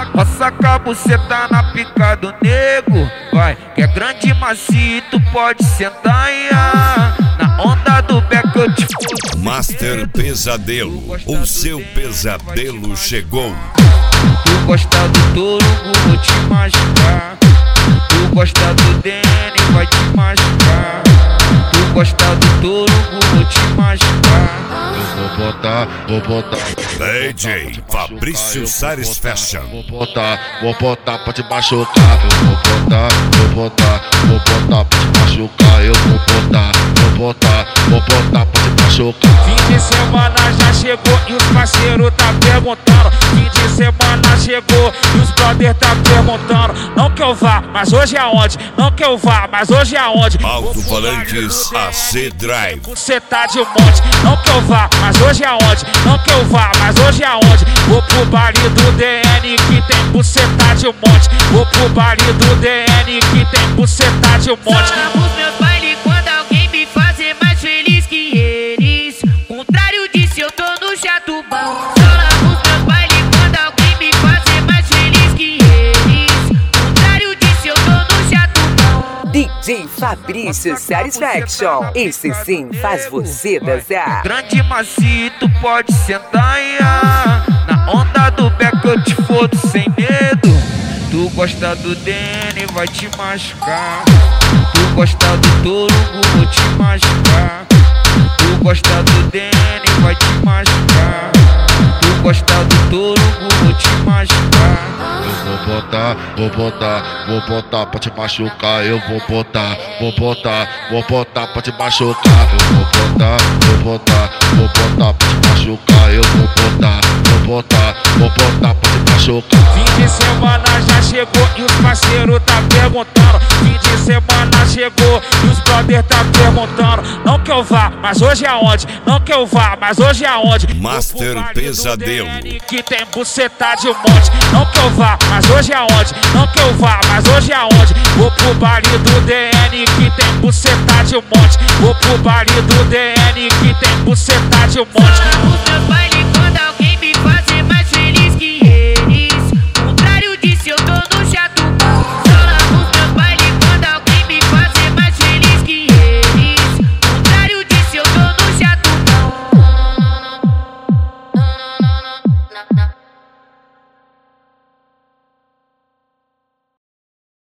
Roça com a buceta na pica do nego. Vai, que é grande e macio, tu pode sentar e na onda do beck eu te fodo. Master Pesadelo, o seu pesadelo chegou. Tu gosta do touro, vou te machucar. Tu gosta do DN, vai te machucar. Tu gosta do touro, vou te machucar. Vou botar. DJ Fabrício Sares Fashion. Vou botar pra te machucar. Vou botar pra te machucar. Eu vou botar pra te machucar. Fim de semana já chegou e os parceiros tá perguntando. Fim de semana chegou e os brother tá perguntando. Não que eu vá, mas hoje é aonde? Não que eu vá, mas hoje é aonde? Alto-falantes AC Drive. Você tá de monte. Não que eu vá, mas hoje é aonde? Não que eu vá, mas hoje é aonde? Vou pro baile do DN que tem buceta de monte. Vou pro baile do DN que tem buceta de monte. Só amo os meus bailes quando alguém me fazer mais feliz que eles. Contrário disso, eu tô no Jatubão. Só amo os meus bailes quando alguém me fazer mais feliz que eles. Contrário disso, eu tô no Jatubão. DJ Fabrício Satisfaction, esse sim faz você dançar. Grande e macio, tu pode sentar e na onda do beck eu te fodo sem medo. Tu gosta do DN, vai te machucar. Tu gosta do touro, vou te machucar. Tu gosta do DN, vai te machucar. Tu gosta do touro, vou te machucar. Vou botar pra te machucar. Eu vou botar pra te machucar. Vou botar pra te machucar. Eu vou botar pra te machucar. Fim de semana já chegou e os parceiros tá perguntando. Fim de semana chegou e os brother tá perguntando. Não que eu vá, mas hoje é aonde? Não que eu vá, mas hoje é aonde? Master Pesadelo. Que tem buceta de monte. Não que eu vá, mas hoje é aonde? Não que eu vá, mas hoje é aonde? Vou pro baile do DN que tem buceta de monte. Vou pro baile do DN que tem buceta de monte. Só amo os meus bailes